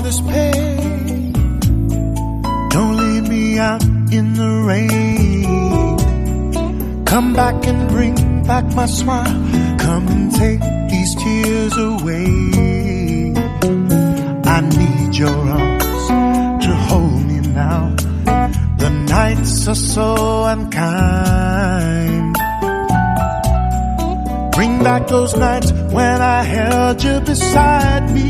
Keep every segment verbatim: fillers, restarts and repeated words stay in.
this pain. Don't leave me out in the rain. Come back and bring back my smile. Come and take these tears away. I need your arms to hold me now. The nights are so unkind. Bring back those nights when I held you beside me.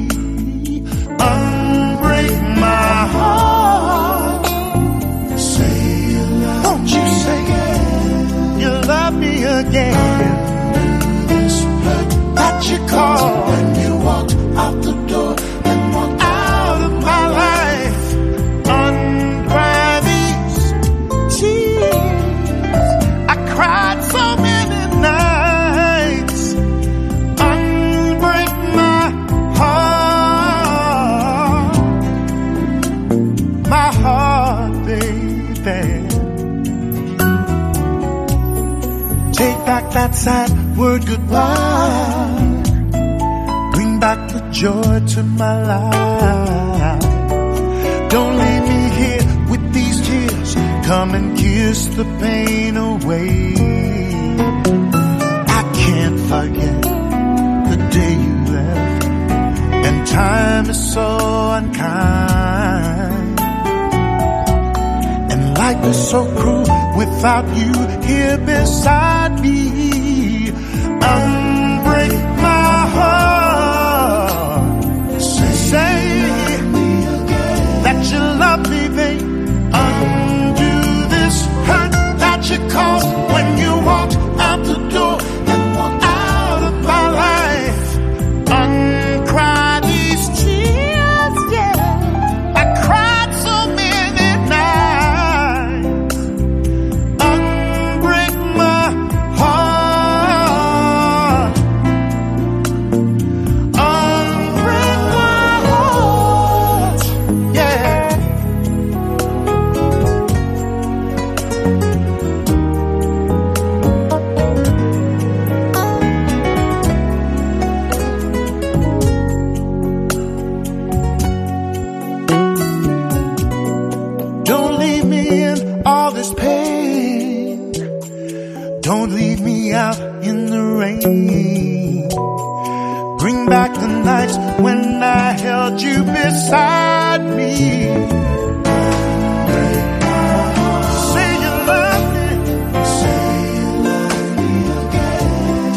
Unbreak my heart. Say you love Won't you me say again. You love me again. This hurt that you caused when you walked out the door and walked out of my life. Undry these tears. I cried so many nights. Unbreak my heart. My heart, baby. Take back that sad word goodbye. Bring back the joy to my life. Don't leave me here with these tears. Come and kiss the pain away. I can't forget the day you left, and time is so unkind. And life is so cruel without you here beside me. Unbreak my heart. Say, say that you love me, babe. Undo this hurt that you caused when you walked out the door and walked out of my life. Uncry these tears, yeah. I cried so many nights. Unbreak my heart. Unbreak my heart, yeah. Don't leave me in all this pain. Don't leave me out in the rain. Bring back the nights when I held you beside me. Say you love me. Say you love me again.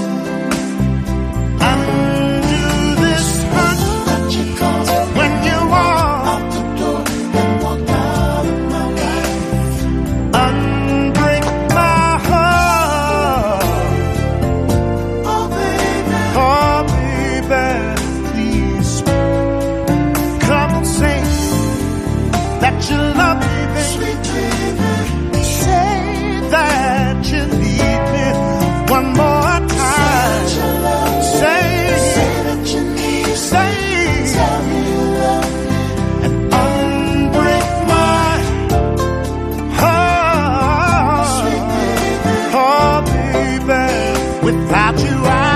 Undo this hurt that you caused when you walked out the door and walked out of my life. Unbreak my heart. Oh baby, oh baby, please come and say that you love me, baby. Sweet baby, say that you need me one more time. Say that you need me. Say tell me you love me and unbreak my heart. Sweet baby, oh baby, without you I